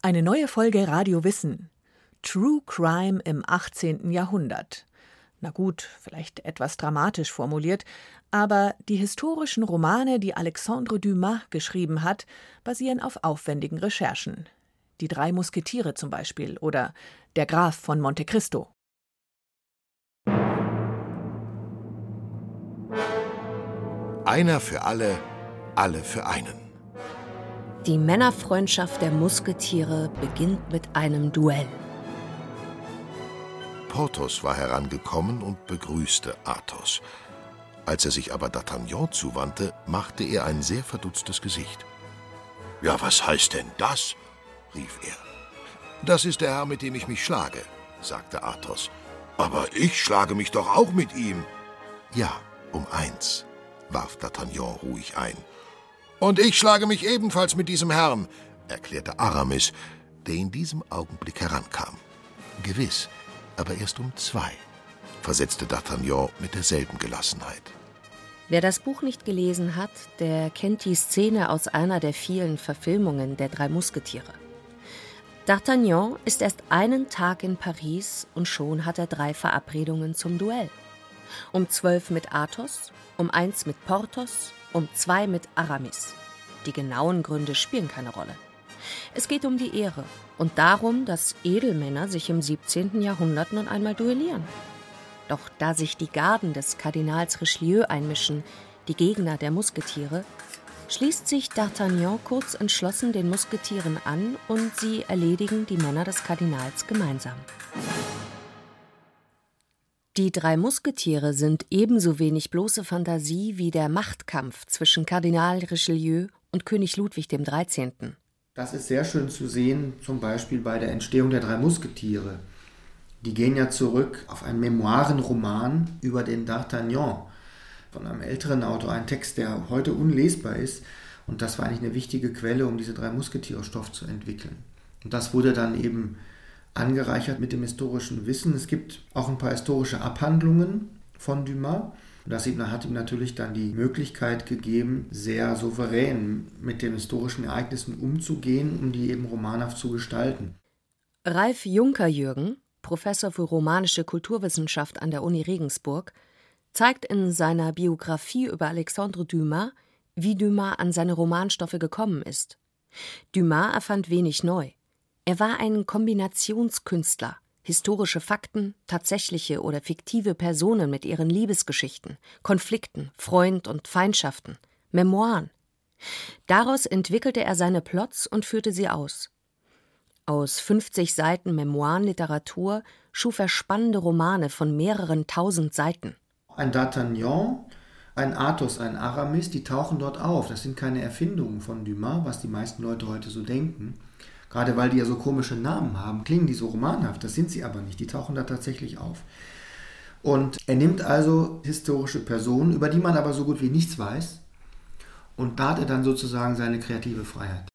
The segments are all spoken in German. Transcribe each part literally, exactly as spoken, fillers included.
Eine neue Folge Radio Wissen. True Crime im achtzehnten Jahrhundert. Na gut, vielleicht etwas dramatisch formuliert, aber die historischen Romane, die Alexandre Dumas geschrieben hat, basieren auf aufwendigen Recherchen. Die drei Musketiere zum Beispiel oder Der Graf von Monte Cristo. Einer für alle, alle für einen. Die Männerfreundschaft der Musketiere beginnt mit einem Duell. Porthos war herangekommen und begrüßte Athos. Als er sich aber D'Artagnan zuwandte, machte er ein sehr verdutztes Gesicht. »Ja, was heißt denn das?« rief er. »Das ist der Herr, mit dem ich mich schlage«, sagte Athos. »Aber ich schlage mich doch auch mit ihm.« »Ja, um eins«, warf D'Artagnan ruhig ein. »Und ich schlage mich ebenfalls mit diesem Herrn«, erklärte Aramis, der in diesem Augenblick herankam. »Gewiss, aber erst um zwei«, versetzte D'Artagnan mit derselben Gelassenheit. Wer das Buch nicht gelesen hat, der kennt die Szene aus einer der vielen Verfilmungen der drei Musketiere. D'Artagnan ist erst einen Tag in Paris und schon hat er drei Verabredungen zum Duell. Um zwölf mit Athos, um eins mit Porthos, um zwei mit Aramis. Die genauen Gründe spielen keine Rolle. Es geht um die Ehre und darum, dass Edelmänner sich im siebzehnten Jahrhundert nun einmal duellieren. Doch da sich die Garden des Kardinals Richelieu einmischen, die Gegner der Musketiere, schließt sich D'Artagnan kurz entschlossen den Musketieren an und sie erledigen die Männer des Kardinals gemeinsam. Die drei Musketiere sind ebenso wenig bloße Fantasie wie der Machtkampf zwischen Kardinal Richelieu und König Ludwig dem dreizehnten. Das ist sehr schön zu sehen, zum Beispiel bei der Entstehung der drei Musketiere. Die gehen ja zurück auf einen Memoirenroman über den D'Artagnan von einem älteren Autor, ein Text, der heute unlesbar ist. Und das war eigentlich eine wichtige Quelle, um diese drei Musketiere-Stoff zu entwickeln. Und das wurde dann eben angereichert mit dem historischen Wissen. Es gibt auch ein paar historische Abhandlungen von Dumas. Und das hat ihm natürlich dann die Möglichkeit gegeben, sehr souverän mit den historischen Ereignissen umzugehen, um die eben romanhaft zu gestalten. Ralf Junker-Jürgen, Professor für romanische Kulturwissenschaft an der Uni Regensburg, zeigt in seiner Biografie über Alexandre Dumas, wie Dumas an seine Romanstoffe gekommen ist. Dumas erfand wenig neu. Er war ein Kombinationskünstler. Historische Fakten, tatsächliche oder fiktive Personen mit ihren Liebesgeschichten, Konflikten, Freund- und Feindschaften, Memoiren. Daraus entwickelte er seine Plots und führte sie aus. Aus fünfzig Seiten Memoirenliteratur schuf er spannende Romane von mehreren tausend Seiten. Ein D'Artagnan, ein Athos, ein Aramis, die tauchen dort auf. Das sind keine Erfindungen von Dumas, was die meisten Leute heute so denken. Gerade weil die ja so komische Namen haben, klingen die so romanhaft, das sind sie aber nicht, die tauchen da tatsächlich auf. Und er nimmt also historische Personen, über die man aber so gut wie nichts weiß, und da hat er dann sozusagen seine kreative Freiheit.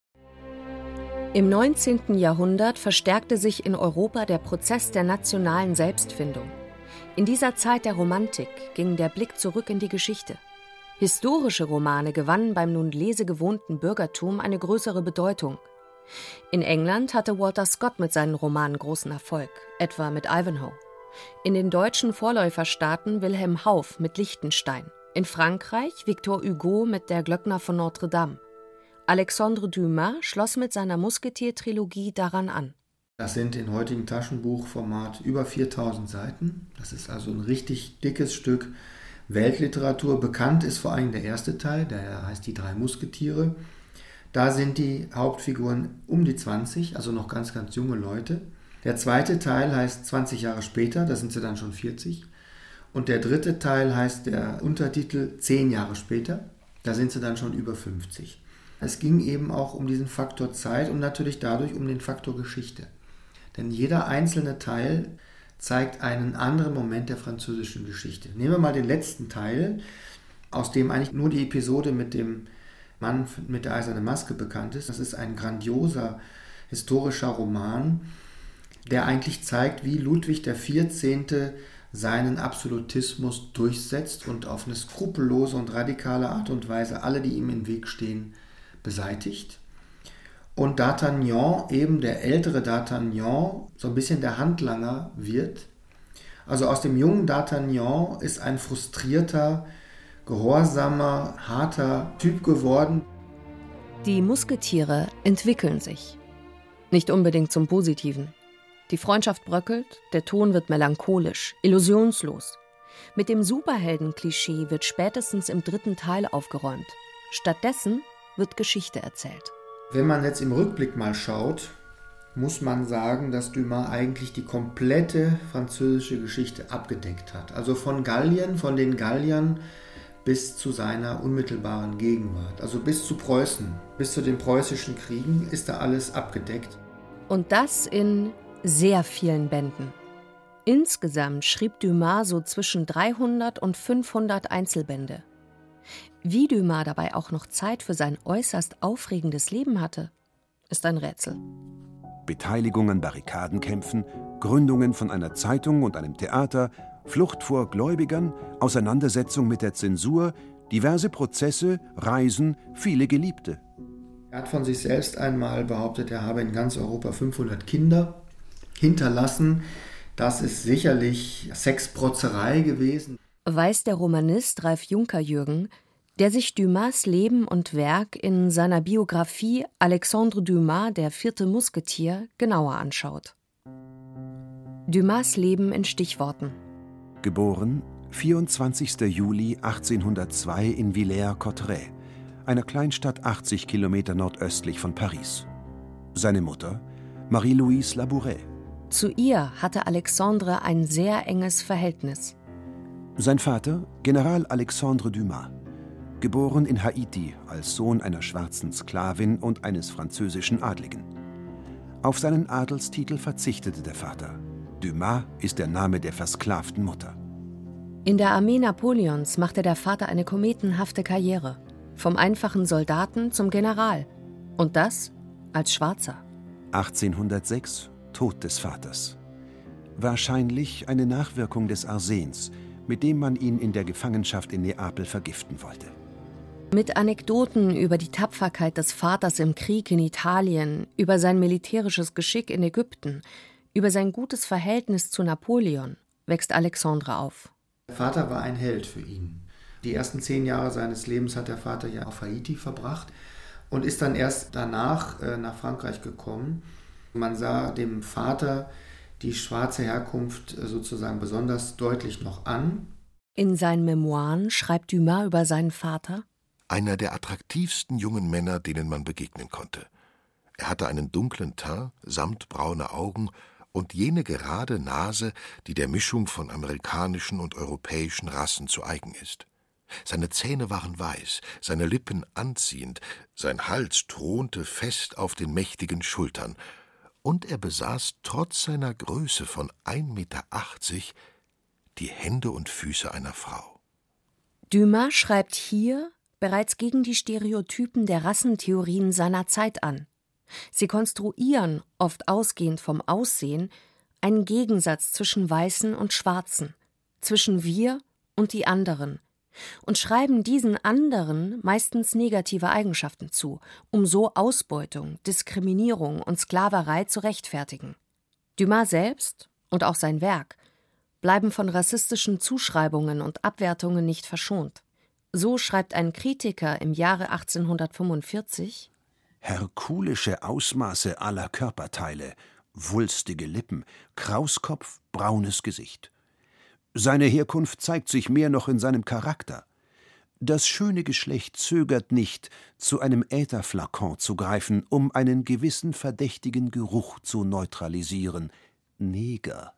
Im neunzehnten Jahrhundert verstärkte sich in Europa der Prozess der nationalen Selbstfindung. In dieser Zeit der Romantik ging der Blick zurück in die Geschichte. Historische Romane gewannen beim nun lesegewohnten Bürgertum eine größere Bedeutung. In England hatte Walter Scott mit seinen Romanen großen Erfolg, etwa mit Ivanhoe. In den deutschen Vorläuferstaaten Wilhelm Hauff mit Liechtenstein. In Frankreich Victor Hugo mit Der Glöckner von Notre Dame. Alexandre Dumas schloss mit seiner Musketier-Trilogie daran an. Das sind in heutigem Taschenbuchformat über viertausend Seiten. Das ist also ein richtig dickes Stück Weltliteratur. Bekannt ist vor allem der erste Teil, der heißt Die drei Musketiere. Da sind die Hauptfiguren um die zwanzig, also noch ganz, ganz junge Leute. Der zweite Teil heißt zwanzig Jahre später, da sind sie dann schon vierzig. Und der dritte Teil heißt der Untertitel zehn Jahre später, da sind sie dann schon über fünfzig. Es ging eben auch um diesen Faktor Zeit und natürlich dadurch um den Faktor Geschichte. Denn jeder einzelne Teil zeigt einen anderen Moment der französischen Geschichte. Nehmen wir mal den letzten Teil, aus dem eigentlich nur die Episode mit dem Mann mit der eisernen Maske bekannt ist. Das ist ein grandioser historischer Roman, der eigentlich zeigt, wie Ludwig der vierzehnte seinen Absolutismus durchsetzt und auf eine skrupellose und radikale Art und Weise alle, die ihm im Weg stehen, beseitigt. und D'Artagnan, eben der ältere D'Artagnan, so ein bisschen der Handlanger wird. Also aus dem jungen D'Artagnan ist ein frustrierter, gehorsamer, harter Typ geworden. Die Musketiere entwickeln sich. Nicht unbedingt zum Positiven. Die Freundschaft bröckelt, der Ton wird melancholisch, illusionslos. Mit dem Superhelden-Klischee wird spätestens im dritten Teil aufgeräumt. Stattdessen wird Geschichte erzählt. Wenn man jetzt im Rückblick mal schaut, muss man sagen, dass Dumas eigentlich die komplette französische Geschichte abgedeckt hat. Also von Gallien, von den Galliern bis zu seiner unmittelbaren Gegenwart. Also bis zu Preußen, bis zu den preußischen Kriegen ist da alles abgedeckt. Und das in sehr vielen Bänden. Insgesamt schrieb Dumas so zwischen dreihundert und fünfhundert Einzelbände. Wie Dumas dabei auch noch Zeit für sein äußerst aufregendes Leben hatte, ist ein Rätsel. Beteiligung an Barrikadenkämpfen, Gründungen von einer Zeitung und einem Theater, Flucht vor Gläubigern, Auseinandersetzung mit der Zensur, diverse Prozesse, Reisen, viele Geliebte. Er hat von sich selbst einmal behauptet, er habe in ganz Europa fünfhundert Kinder hinterlassen. Das ist sicherlich Sexprotzerei gewesen. Weiß der Romanist Ralf Junker-Jürgen, der sich Dumas Leben und Werk in seiner Biografie Alexandre Dumas, der vierte Musketier, genauer anschaut. Dumas Leben in Stichworten. Geboren vierundzwanzigster Juli achtzehnhundertzwei in Villers-Cotterêts, einer Kleinstadt achtzig Kilometer nordöstlich von Paris. Seine Mutter Marie-Louise Labouret. Zu ihr hatte Alexandre ein sehr enges Verhältnis. Sein Vater General Alexandre Dumas, geboren in Haiti als Sohn einer schwarzen Sklavin und eines französischen Adligen. Auf seinen Adelstitel verzichtete der Vater. Dumas ist der Name der versklavten Mutter. In der Armee Napoleons machte der Vater eine kometenhafte Karriere. Vom einfachen Soldaten zum General. Und das als Schwarzer. achtzehnhundertsechs, Tod des Vaters. Wahrscheinlich eine Nachwirkung des Arsens, mit dem man ihn in der Gefangenschaft in Neapel vergiften wollte. Mit Anekdoten über die Tapferkeit des Vaters im Krieg in Italien, über sein militärisches Geschick in Ägypten, über sein gutes Verhältnis zu Napoleon wächst Alexandre auf. Der Vater war ein Held für ihn. Die ersten zehn Jahre seines Lebens hat der Vater ja auf Haiti verbracht und ist dann erst danach äh, nach Frankreich gekommen. Man sah dem Vater die schwarze Herkunft äh, sozusagen besonders deutlich noch an. In seinen Memoiren schreibt Dumas über seinen Vater: Einer der attraktivsten jungen Männer, denen man begegnen konnte. Er hatte einen dunklen Teint, samtbraune Augen und jene gerade Nase, die der Mischung von amerikanischen und europäischen Rassen zu eigen ist. Seine Zähne waren weiß, seine Lippen anziehend, sein Hals thronte fest auf den mächtigen Schultern, und er besaß trotz seiner Größe von ein Meter achtzig die Hände und Füße einer Frau. Dumas schreibt hier bereits gegen die Stereotypen der Rassentheorien seiner Zeit an. Sie konstruieren, oft ausgehend vom Aussehen, einen Gegensatz zwischen Weißen und Schwarzen, zwischen wir und die anderen, und schreiben diesen anderen meistens negative Eigenschaften zu, um so Ausbeutung, Diskriminierung und Sklaverei zu rechtfertigen. Dumas selbst und auch sein Werk bleiben von rassistischen Zuschreibungen und Abwertungen nicht verschont. So schreibt ein Kritiker im Jahre achtzehnhundertfünfundvierzig: Herkulische Ausmaße aller Körperteile, wulstige Lippen, Krauskopf, braunes Gesicht. Seine Herkunft zeigt sich mehr noch in seinem Charakter. Das schöne Geschlecht zögert nicht, zu einem Ätherflakon zu greifen, um einen gewissen verdächtigen Geruch zu neutralisieren. Neger.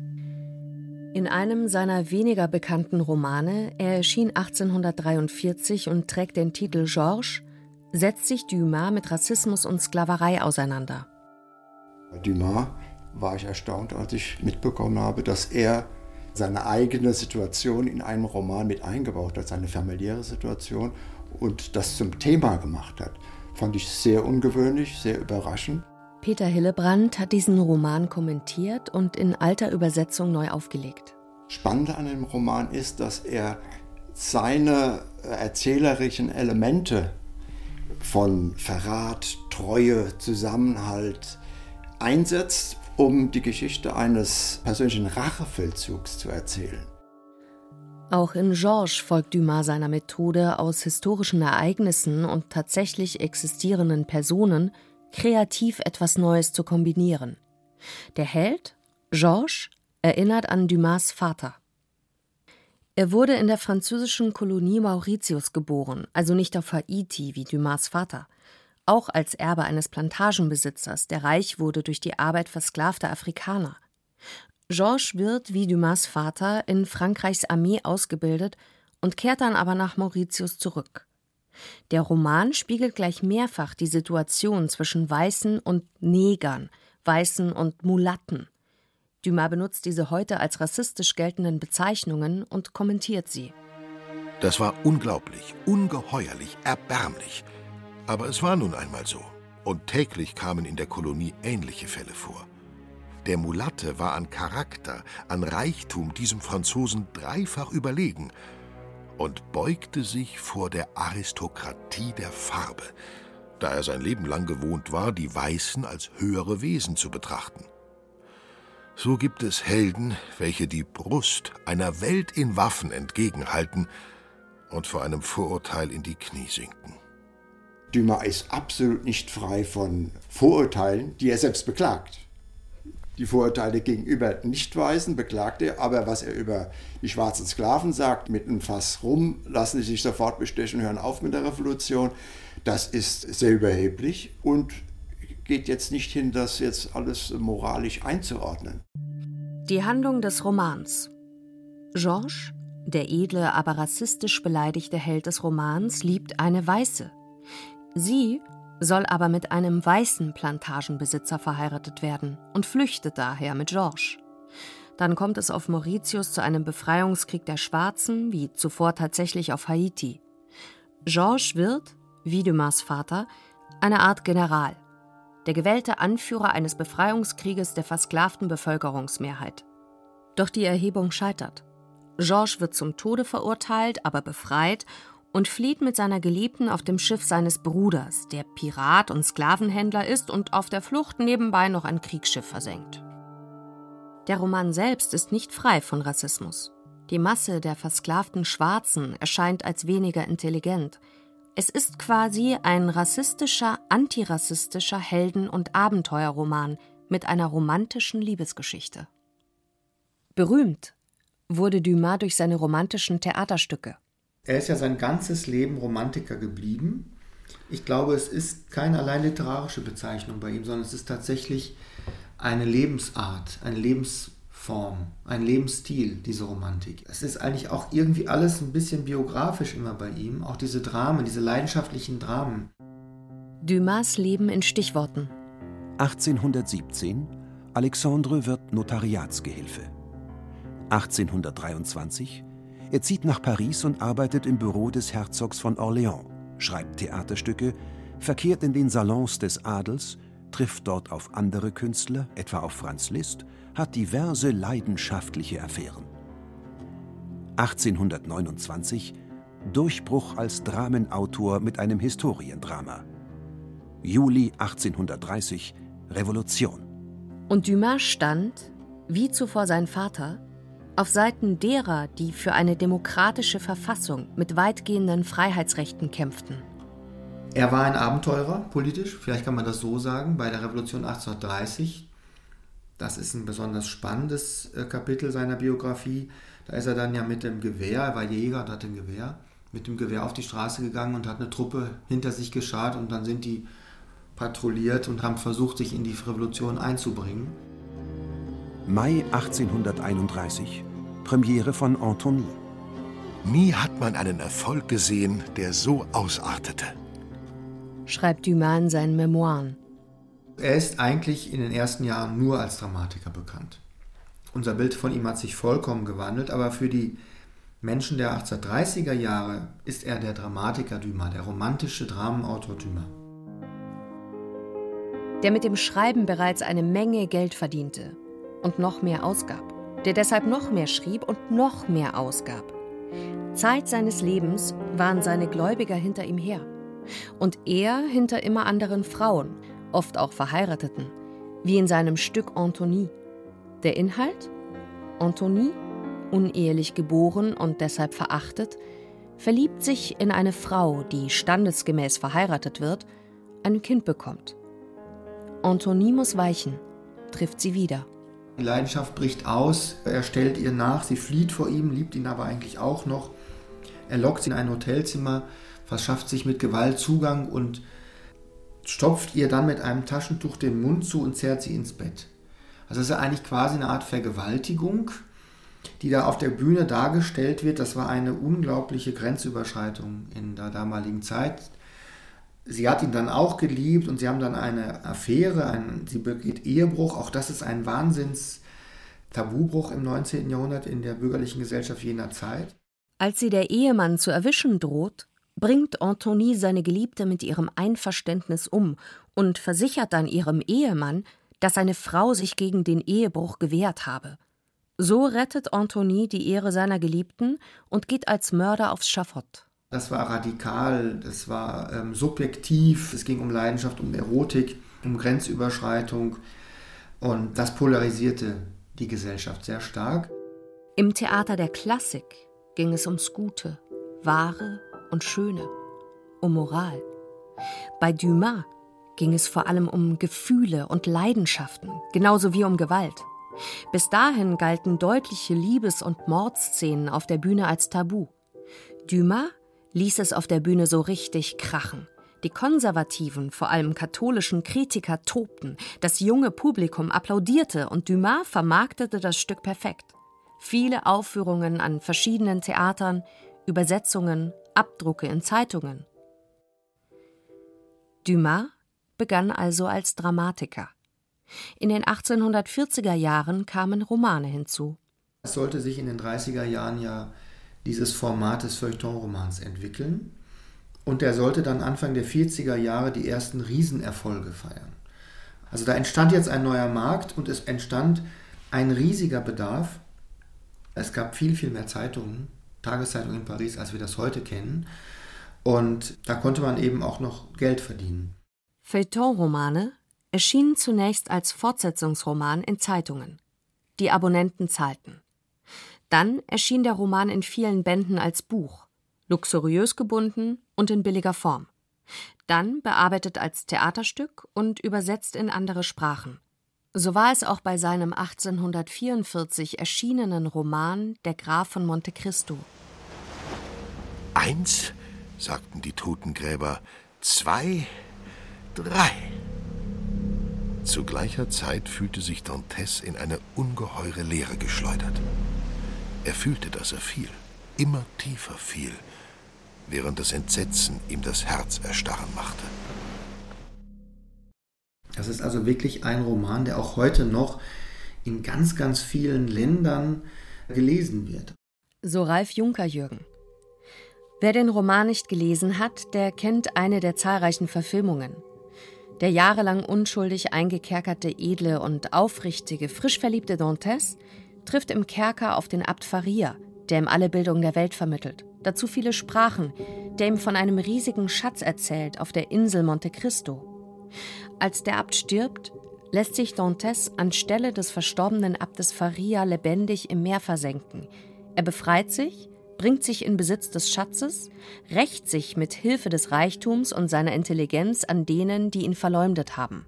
In einem seiner weniger bekannten Romane, er erschien achtzehnhundertdreiundvierzig und trägt den Titel Georges, setzt sich Dumas mit Rassismus und Sklaverei auseinander. Bei Dumas war ich erstaunt, als ich mitbekommen habe, dass er seine eigene Situation in einem Roman mit eingebaut hat, seine familiäre Situation, und das zum Thema gemacht hat. Fand ich sehr ungewöhnlich, sehr überraschend. Peter Hillebrand hat diesen Roman kommentiert und in alter Übersetzung neu aufgelegt. Spannend an dem Roman ist, dass er seine erzählerischen Elemente von Verrat, Treue, Zusammenhalt einsetzt, um die Geschichte eines persönlichen Rachefeldzugs zu erzählen. Auch in Georges folgt Dumas seiner Methode, aus historischen Ereignissen und tatsächlich existierenden Personen kreativ etwas Neues zu kombinieren. Der Held, Georges, erinnert an Dumas Vater. Er wurde in der französischen Kolonie Mauritius geboren, also nicht auf Haiti wie Dumas Vater. Auch als Erbe eines Plantagenbesitzers, der reich wurde durch die Arbeit versklavter Afrikaner. Georges wird, wie Dumas Vater, in Frankreichs Armee ausgebildet und kehrt dann aber nach Mauritius zurück. Der Roman spiegelt gleich mehrfach die Situation zwischen Weißen und Negern, Weißen und Mulatten. Dumas benutzt diese heute als rassistisch geltenden Bezeichnungen und kommentiert sie. Das war unglaublich, ungeheuerlich, erbärmlich. Aber es war nun einmal so. Und täglich kamen in der Kolonie ähnliche Fälle vor. Der Mulatte war an Charakter, an Reichtum diesem Franzosen dreifach überlegen und beugte sich vor der Aristokratie der Farbe, da er sein Leben lang gewohnt war, die Weißen als höhere Wesen zu betrachten. So gibt es Helden, welche die Brust einer Welt in Waffen entgegenhalten und vor einem Vorurteil in die Knie sinken. Dumas ist absolut nicht frei von Vorurteilen, die er selbst beklagt. Die Vorurteile gegenüber Nicht-Weißen beklagt er, aber was er über die schwarzen Sklaven sagt, mit einem Fass rum, lassen sie sich sofort bestechen, hören auf mit der Revolution, das ist sehr überheblich und geht jetzt nicht hin, das jetzt alles moralisch einzuordnen. Die Handlung des Romans. Georges, der edle, aber rassistisch beleidigte Held des Romans, liebt eine Weiße. Sie soll aber mit einem weißen Plantagenbesitzer verheiratet werden und flüchtet daher mit Georges. Dann kommt es auf Mauritius zu einem Befreiungskrieg der Schwarzen, wie zuvor tatsächlich auf Haiti. Georges wird, wie Dumas Vater, eine Art General, der gewählte Anführer eines Befreiungskrieges der versklavten Bevölkerungsmehrheit. Doch die Erhebung scheitert. Georges wird zum Tode verurteilt, aber befreit und flieht mit seiner Geliebten auf dem Schiff seines Bruders, der Pirat und Sklavenhändler ist und auf der Flucht nebenbei noch ein Kriegsschiff versenkt. Der Roman selbst ist nicht frei von Rassismus. Die Masse der versklavten Schwarzen erscheint als weniger intelligent. Es ist quasi ein rassistischer, antirassistischer Helden- und Abenteuerroman mit einer romantischen Liebesgeschichte. Berühmt wurde Dumas durch seine romantischen Theaterstücke. Er ist ja sein ganzes Leben Romantiker geblieben. Ich glaube, es ist keine allein literarische Bezeichnung bei ihm, sondern es ist tatsächlich eine Lebensart, eine Lebensform, ein Lebensstil, diese Romantik. Es ist eigentlich auch irgendwie alles ein bisschen biografisch immer bei ihm, auch diese Dramen, diese leidenschaftlichen Dramen. Dumas Leben in Stichworten. achtzehnhundertsiebzehn, Alexandre wird Notariatsgehilfe. achtzehnhundertdreiundzwanzig, er zieht nach Paris und arbeitet im Büro des Herzogs von Orléans, schreibt Theaterstücke, verkehrt in den Salons des Adels, trifft dort auf andere Künstler, etwa auf Franz Liszt, hat diverse leidenschaftliche Affären. achtzehnhundertneunundzwanzig, Durchbruch als Dramenautor mit einem Historiendrama. Juli achtzehnhundertdreißig, Revolution. Und Dumas stand, wie zuvor sein Vater, auf Seiten derer, die für eine demokratische Verfassung mit weitgehenden Freiheitsrechten kämpften. Er war ein Abenteurer, politisch, vielleicht kann man das so sagen, bei der Revolution achtzehnhundertdreißig. Das ist ein besonders spannendes Kapitel seiner Biografie. Da ist er dann ja mit dem Gewehr, er war Jäger und hatte ein Gewehr, mit dem Gewehr auf die Straße gegangen und hat eine Truppe hinter sich geschart und dann sind die patrouilliert und haben versucht, sich in die Revolution einzubringen. Mai achtzehnhunderteinunddreißig, Premiere von Antony. Nie hat man einen Erfolg gesehen, der so ausartete, schreibt Dumas in seinen Memoiren. Er ist eigentlich in den ersten Jahren nur als Dramatiker bekannt. Unser Bild von ihm hat sich vollkommen gewandelt, aber für die Menschen der achtzehnhundertdreißiger Jahre ist er der Dramatiker Dumas, der romantische Dramenautor Dumas. Der mit dem Schreiben bereits eine Menge Geld verdiente und noch mehr ausgab, der deshalb noch mehr schrieb und noch mehr ausgab. Zeit seines Lebens waren seine Gläubiger hinter ihm her. Und er hinter immer anderen Frauen, oft auch Verheirateten, wie in seinem Stück Antonie. Der Inhalt? Antonie, unehelich geboren und deshalb verachtet, verliebt sich in eine Frau, die standesgemäß verheiratet wird, ein Kind bekommt. Antonie muss weichen, trifft sie wieder. Die Leidenschaft bricht aus, er stellt ihr nach, sie flieht vor ihm, liebt ihn aber eigentlich auch noch. Er lockt sie in ein Hotelzimmer, verschafft sich mit Gewalt Zugang und stopft ihr dann mit einem Taschentuch den Mund zu und zerrt sie ins Bett. Also es ist eigentlich quasi eine Art Vergewaltigung, die da auf der Bühne dargestellt wird. Das war eine unglaubliche Grenzüberschreitung in der damaligen Zeit. Sie hat ihn dann auch geliebt und sie haben dann eine Affäre, ein, sie begeht Ehebruch. Auch das ist ein Wahnsinns-Tabubruch im neunzehnten Jahrhundert in der bürgerlichen Gesellschaft jener Zeit. Als sie der Ehemann zu erwischen droht, bringt Antonie seine Geliebte mit ihrem Einverständnis um und versichert dann ihrem Ehemann, dass seine Frau sich gegen den Ehebruch gewehrt habe. So rettet Antonie die Ehre seiner Geliebten und geht als Mörder aufs Schafott. Das war radikal, das war ähm, subjektiv, es ging um Leidenschaft, um Erotik, um Grenzüberschreitung und das polarisierte die Gesellschaft sehr stark. Im Theater der Klassik ging es ums Gute, Wahre und Schöne, um Moral. Bei Dumas ging es vor allem um Gefühle und Leidenschaften, genauso wie um Gewalt. Bis dahin galten deutliche Liebes- und Mordszenen auf der Bühne als Tabu. Dumas ließ es auf der Bühne so richtig krachen. Die konservativen, vor allem katholischen Kritiker tobten, das junge Publikum applaudierte und Dumas vermarktete das Stück perfekt. Viele Aufführungen an verschiedenen Theatern, Übersetzungen, Abdrucke in Zeitungen. Dumas begann also als Dramatiker. In den achtzehnhundertvierziger Jahren kamen Romane hinzu. Es sollte sich in den dreißiger Jahren ja dieses Format des Feuilleton-Romans entwickeln. Und der sollte dann Anfang der vierziger Jahre die ersten Riesenerfolge feiern. Also da entstand jetzt ein neuer Markt und es entstand ein riesiger Bedarf. Es gab viel, viel mehr Zeitungen, Tageszeitungen in Paris, als wir das heute kennen. Und da konnte man eben auch noch Geld verdienen. Feuilleton-Romane erschienen zunächst als Fortsetzungsroman in Zeitungen. Die Abonnenten zahlten. Dann erschien der Roman in vielen Bänden als Buch, luxuriös gebunden und in billiger Form. Dann bearbeitet als Theaterstück und übersetzt in andere Sprachen. So war es auch bei seinem achtzehnhundertvierundvierzig erschienenen Roman Der Graf von Monte Cristo. Eins, sagten die Totengräber, zwei, drei. Zu gleicher Zeit fühlte sich Dantes in eine ungeheure Leere geschleudert. Er fühlte, dass er fiel, immer tiefer fiel, während das Entsetzen ihm das Herz erstarren machte. Das ist also wirklich ein Roman, der auch heute noch in ganz, ganz vielen Ländern gelesen wird. So Ralf Junker-Jürgen. Wer den Roman nicht gelesen hat, der kennt eine der zahlreichen Verfilmungen. Der jahrelang unschuldig eingekerkerte, edle und aufrichtige, frisch verliebte Dantes trifft im Kerker auf den Abt Faria, der ihm alle Bildung der Welt vermittelt, dazu viele Sprachen, der ihm von einem riesigen Schatz erzählt auf der Insel Monte Cristo. Als der Abt stirbt, lässt sich Dantes anstelle des verstorbenen Abtes Faria lebendig im Meer versenken. Er befreit sich, bringt sich in Besitz des Schatzes, rächt sich mit Hilfe des Reichtums und seiner Intelligenz an denen, die ihn verleumdet haben.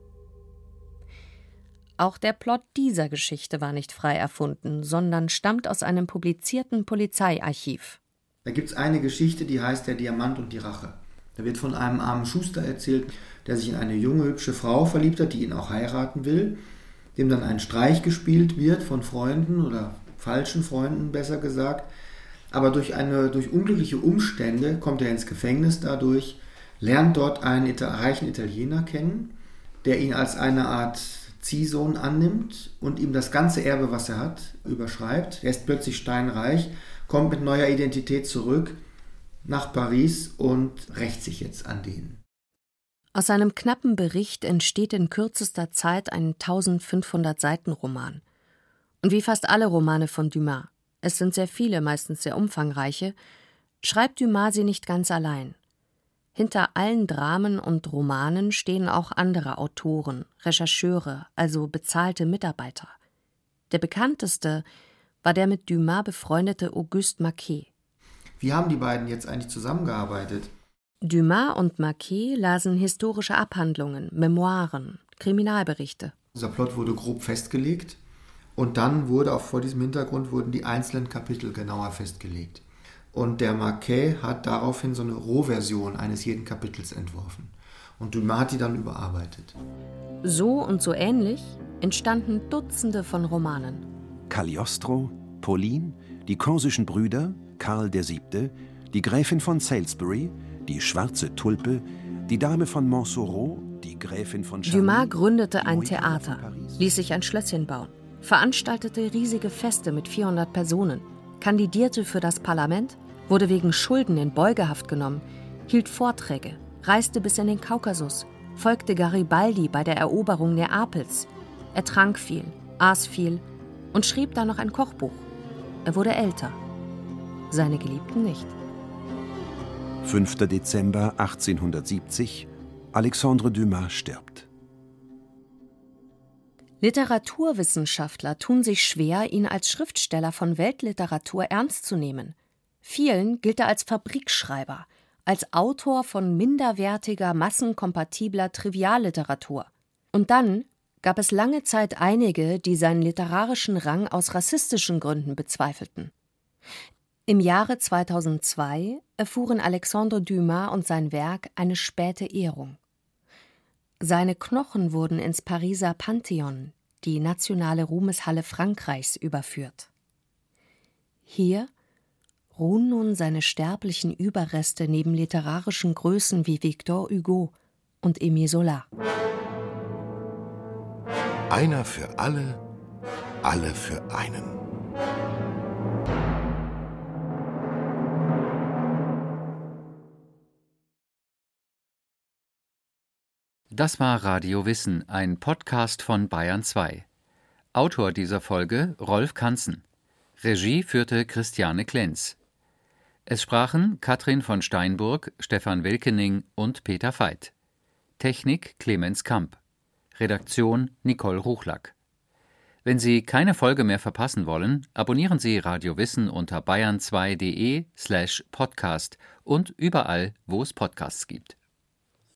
Auch der Plot dieser Geschichte war nicht frei erfunden, sondern stammt aus einem publizierten Polizeiarchiv. Da gibt es eine Geschichte, die heißt Der Diamant und die Rache. Da wird von einem armen Schuster erzählt, der sich in eine junge, hübsche Frau verliebt hat, die ihn auch heiraten will, dem dann ein Streich gespielt wird von Freunden oder falschen Freunden, besser gesagt. Aber durch, eine, durch unglückliche Umstände kommt er ins Gefängnis dadurch, lernt dort einen reichen Italiener kennen, der ihn als eine Art Ziehsohn annimmt und ihm das ganze Erbe, was er hat, überschreibt. Er ist plötzlich steinreich, kommt mit neuer Identität zurück nach Paris und rächt sich jetzt an denen. Aus seinem knappen Bericht entsteht in kürzester Zeit ein eintausendfünfhundert Seiten Roman. Und wie fast alle Romane von Dumas, es sind sehr viele, meistens sehr umfangreiche, schreibt Dumas sie nicht ganz allein. Hinter allen Dramen und Romanen stehen auch andere Autoren, Rechercheure, also bezahlte Mitarbeiter. Der bekannteste war der mit Dumas befreundete Auguste Maquet. Wie haben die beiden jetzt eigentlich zusammengearbeitet? Dumas und Maquet lasen historische Abhandlungen, Memoiren, Kriminalberichte. Dieser Plot wurde grob festgelegt und dann wurde auch vor diesem Hintergrund wurden die einzelnen Kapitel genauer festgelegt. Und der Maquet hat daraufhin so eine Rohversion eines jeden Kapitels entworfen. Und Dumas hat die dann überarbeitet. So und so ähnlich entstanden Dutzende von Romanen. Cagliostro, Pauline, die korsischen Brüder, Karl der Siebte, die Gräfin von Salisbury, die schwarze Tulpe, die Dame von Montsoreau, die Gräfin von Charny. Dumas gründete ein Theater, ließ sich ein Schlösschen bauen, veranstaltete riesige Feste mit vierhundert Personen, kandidierte für das Parlament, wurde wegen Schulden in Beugehaft genommen, hielt Vorträge, reiste bis in den Kaukasus, folgte Garibaldi bei der Eroberung Neapels. Er trank viel, aß viel und schrieb dann noch ein Kochbuch. Er wurde älter, seine Geliebten nicht. fünfter Dezember achtzehnhundertsiebzig, Alexandre Dumas stirbt. Literaturwissenschaftler tun sich schwer, ihn als Schriftsteller von Weltliteratur ernst zu nehmen. Vielen gilt er als Fabrikschreiber, als Autor von minderwertiger, massenkompatibler Trivialliteratur. Und dann gab es lange Zeit einige, die seinen literarischen Rang aus rassistischen Gründen bezweifelten. Im Jahre zweitausendzwei erfuhren Alexandre Dumas und sein Werk eine späte Ehrung. Seine Knochen wurden ins Pariser Pantheon, die nationale Ruhmeshalle Frankreichs, überführt. Hier ruhen nun seine sterblichen Überreste neben literarischen Größen wie Victor Hugo und Émile Zola. Einer für alle, alle für einen. Das war Radio Wissen, ein Podcast von Bayern zwei. Autor dieser Folge Rolf Kanzen. Regie führte Christiane Klenz. Es sprachen Katrin von Steinburg, Stefan Wilkening und Peter Veit. Technik Clemens Kamp. Redaktion Nicole Ruchlack. Wenn Sie keine Folge mehr verpassen wollen, abonnieren Sie Radio Wissen unter bayern zwei punkt de slash podcast und überall, wo es Podcasts gibt.